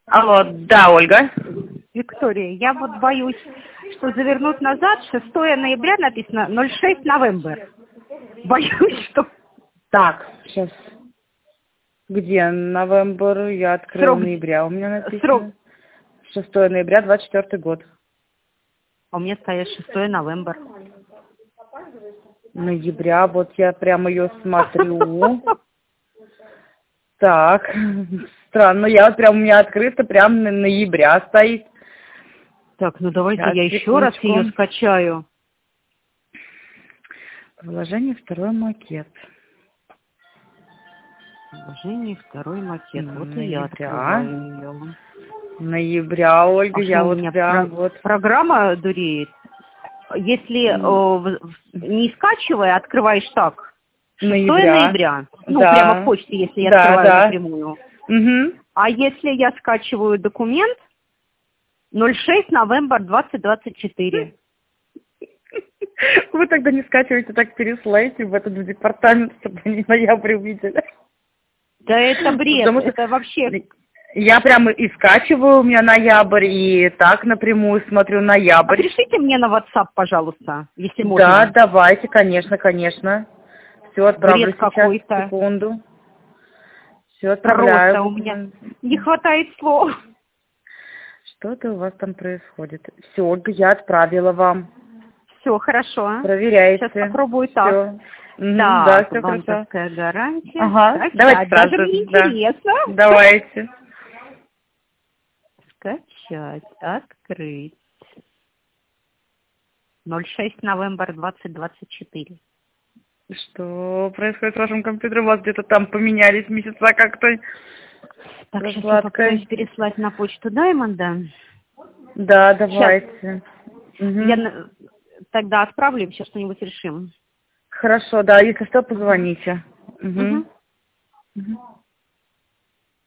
Алло, да, Ольга. Виктория, я вот боюсь, что завернуть назад 6 ноября написано 06 новембер. Боюсь, что Так, сейчас. Где? Новембр, я открыла срок... ноября. У меня срок... написано 6 ноября, 24 год. А у меня стоит 6 новембер. Ноября, вот я прямо ее смотрю. Так, странно, я вот прям у меня открыто, прям ноября стоит. Так, ну давайте Сейчас, я еще раз секундочку. ее скачаю. Приложение «Второй макет». Приложение второй макет. Вот и я Ноября. открываю ее. Ноября, Ольга, А что я у вот меня прям вот... программа дуреет? Если не скачивая, открываешь так. 6 ноября. Ну, Да. прямо в почте, если я Да, открываю да. напрямую. Угу. А если я скачиваю документ 06 новембр 2024. Вы тогда не скачиваете, так переслайте в этот департамент, чтобы они ноябрь увидели. Да это бред, Потому что это вообще... я прямо и скачиваю, у меня ноябрь, и так напрямую смотрю А ноябрь. пришлите мне на WhatsApp, пожалуйста, если можно. Да, давайте, конечно, конечно. Все, отправлю Бред сейчас, какой-то. секунду. Все, отправляю. Просто у меня не хватает слов. Что-то у вас там происходит. Все, Ольга, я отправила вам. Все, хорошо. Проверяйте. Сейчас попробую так. Всё. Да, Так, все хорошо. банковская гарантия. Ага, Скачать. давайте сразу. Даже мне Да. интересно. Давайте. Скачать, открыть. 06 новембр 2024. Что происходит с вашим компьютером? У вас где-то там поменялись месяца как-то. Так, сейчас я Раскладка. попытаюсь переслать на почту Даймонда. Да, давайте. Угу. Я тогда отправлю, и сейчас что-нибудь решим. Хорошо, да, если что, позвоните. Угу. Угу. Угу.